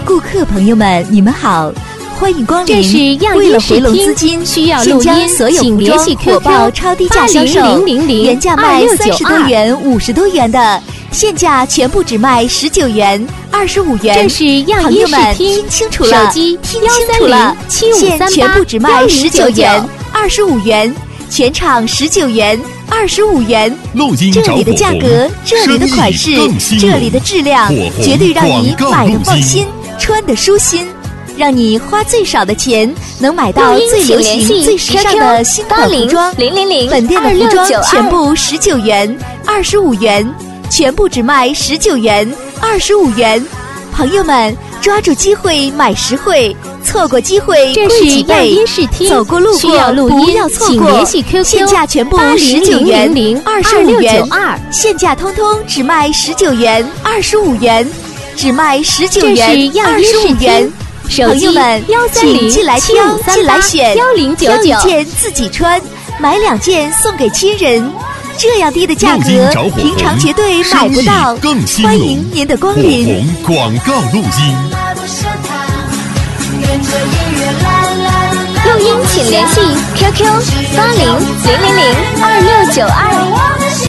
顾客朋友们，你们好，欢迎光临。 这是样为了音视回笼资听， 金， 需要录音， 现将所有请服装联系火 QQ 爆超低价销售， 8000 原价卖30多 2692 元、50多元的，现价全部只卖19元、25元。 这是样音视朋友们听， 听清楚了， 手机听清楚了， 1307538 现全部只卖19元、25元，全场19元、25元。 录音这找火里的价格红， 这里的款式生意更，新这里的质量火，红绝对让你广告买的录音放心，穿的舒心，让你花最少的钱能买到录音最流行、 请联系最时尚的新款服装。 8000 本店的服装 2692 全部19元、25元，全部只卖19元、25元。朋友们，抓住机会买实惠，错过机会这是样贵几倍音视。听， 走过路需要过录音， 不要错过， 请联系 QQ 现价全部19元、25元， 2692。 现价通通只卖19元、25元，只卖19 这元、 是样音视 25元听。，手机朋友们，请进来挑，进来选，挑一 10381099。 件自己穿，买2件送给亲人。这样低的价格录音找火，红平常绝对买不到生意更。兴隆欢迎您的光火临。 红广告录音。 录音请联系 QQ80002692。